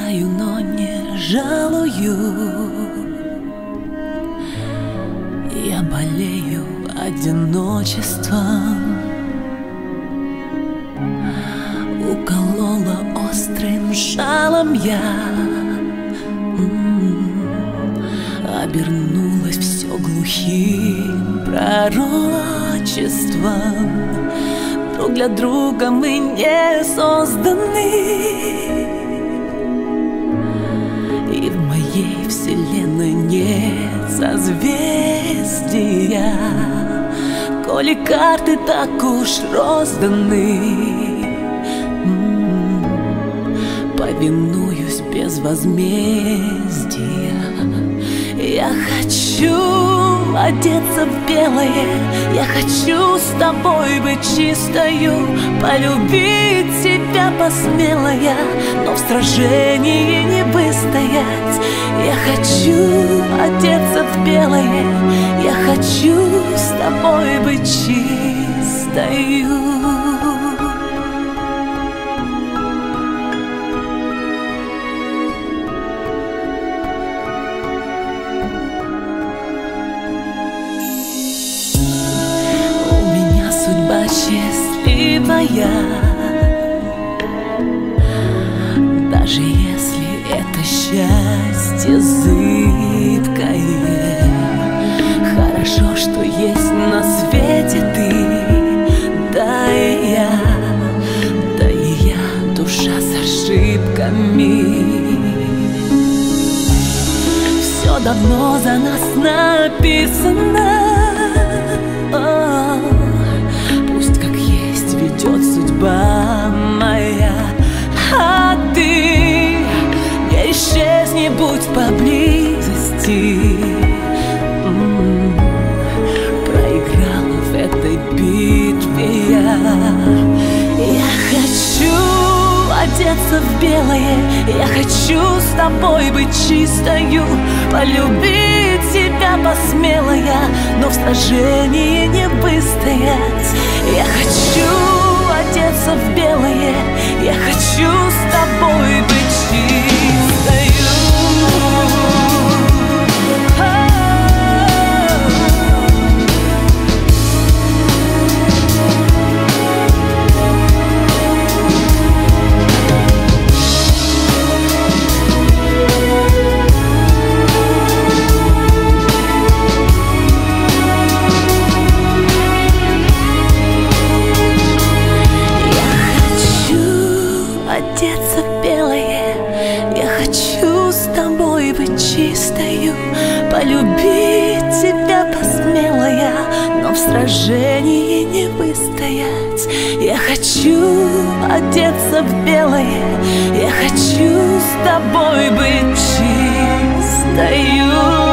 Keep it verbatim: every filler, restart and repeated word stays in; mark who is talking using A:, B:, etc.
A: Страдаю, но не жалую. Я болею одиночеством. Уколола острым жалом я. Обернулось все глухим пророчеством. Друг для друга мы не созданы, и в моей вселенной нет созвездия, коли карты так уж розданы. Повинуюсь без возмездия. Я хочу одеться в белое, я хочу с тобой быть чистою, полюбить тебя посмелая, но в сражении не выстоять. Я хочу одеться в белое, я хочу с тобой быть чистою. Счастливая, даже если это счастье зыбкое. Хорошо, что есть на свете ты, да и я, да и я, душа с ошибками. Все давно за нас написано. Ведет судьба моя, а ты не исчезни, будь поблизости. М-м-м. Проиграла в этой битве я. Я хочу одеться в белое, я хочу с тобой быть чистою, полюбить тебя посмелая, но в сражении не выстоять. Я хочу одеться в белое, я хочу с тобой быть чистою. Одеться в белое, я хочу с тобой быть чистою, полюбить тебя посмелая, но в сражении не выстоять. Я хочу одеться в белое, я хочу с тобой быть чистою.